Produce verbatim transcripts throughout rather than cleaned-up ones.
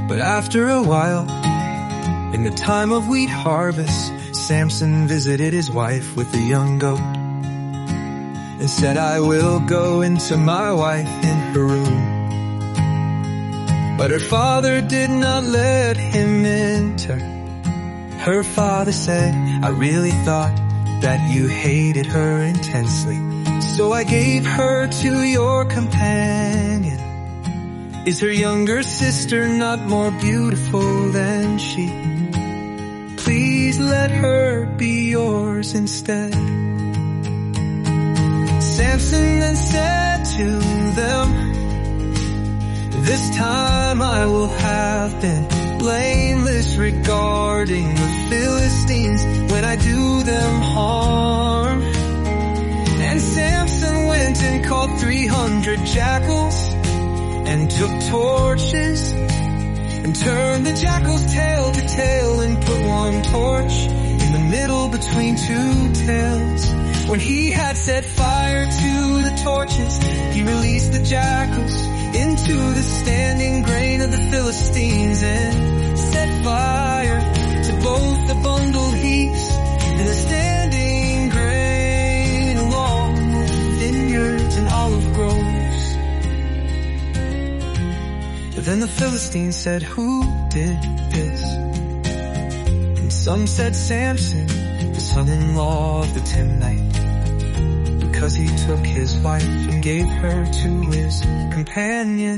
But after a while, in the time of wheat harvest, Samson visited his wife with a young goat and said, I will go into my wife in her room. But her father did not let him enter. Her father said, I really thought that you hated her intensely, so I gave her to your companion. Is her younger sister not more beautiful than she? Please let her be yours instead. Samson then said to them, this time I will have been blameless regarding the Philistines when I do them harm. And Samson went and caught three hundred jackals and took torches and turned the jackal's tail to tail and put one torch in the middle between two tails. When he had set fire to the torches, he released the jackals into the standing grain of the Philistines and set fire to both the bundled heaps and the standing grain along with vineyards and olive groves. But then the Philistines said, who did this? And some said, Samson, the son-in-law of the Timnite, because he took his wife and gave her to his companion.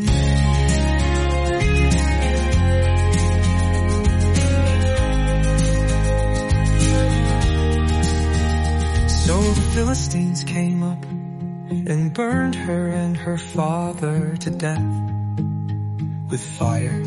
So the Philistines came up and burned her and her father to death with fire.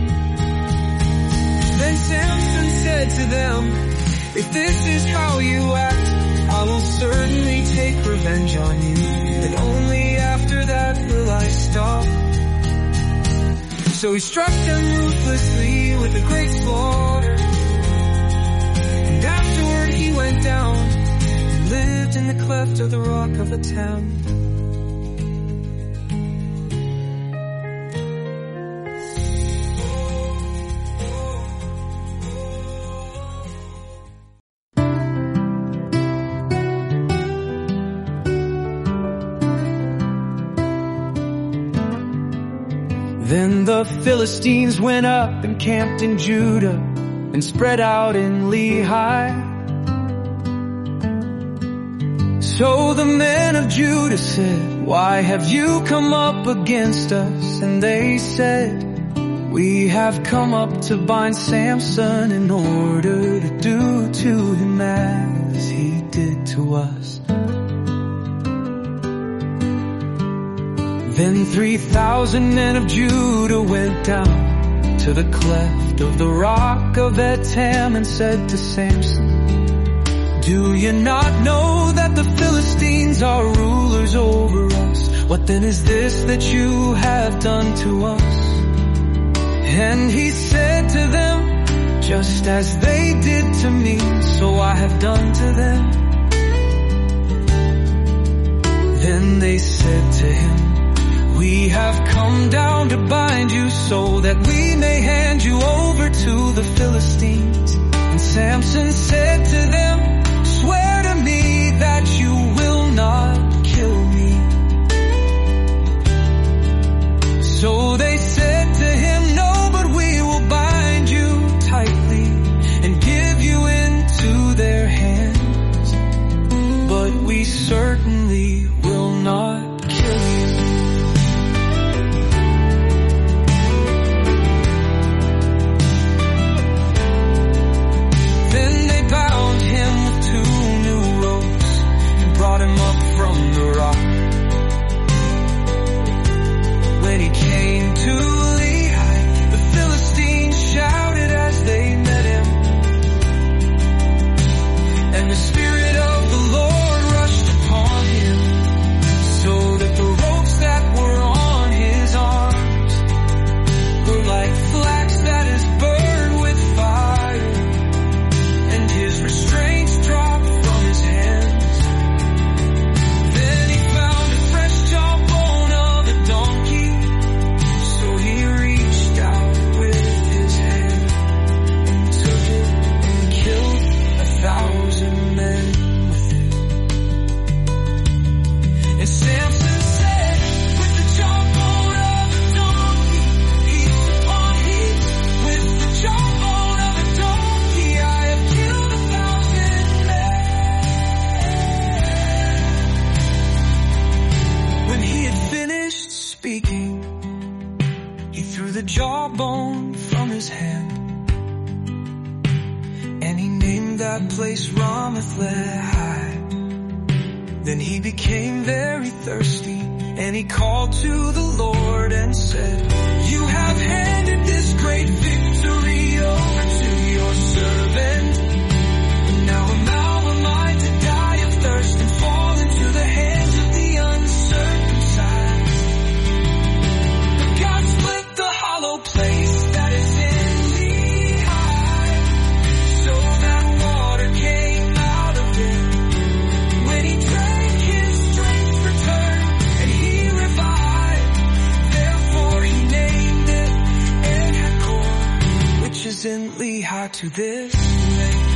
Then Samson said to them, if this is how you act, I will certainly take revenge on you, and only after that will I stop. So he struck them ruthlessly with a great slaughter, and afterward he went down and lived in the cleft of the rock of the town. Then the Philistines went up and camped in Judah and spread out in Lehi. So the men of Judah said, why have you come up against us? And they said, we have come up to bind Samson in order to do to him as he did to us. Then three thousand men of Judah went down to the cleft of the rock of Etam and said to Samson, do you not know that the Philistines are rulers over us? What then is this that you have done to us? And he said to them, just as they did to me, so I have done to them. Then they said to him, we have come down to bind you so that we may hand you over to the Philistines. And Samson said to them, swear to me that you will not kill me. So they said to him, no, but we will bind you tightly and give you into their hands. But we certainly will not kill you. Then they bound him with jawbone from his hand. And he named that place Ramath Lehi. Then he became very thirsty, and he called to the Lord and said, you have handed this great victory over to your servant. And now am I to die of thirst and fall into the hands of the uncircumcised. But God split the hollow place that is in Lehi, so that water came out of it. When he drank, his strength returned, and he revived. Therefore he named it En Hakkore, which is in Lehi to this day.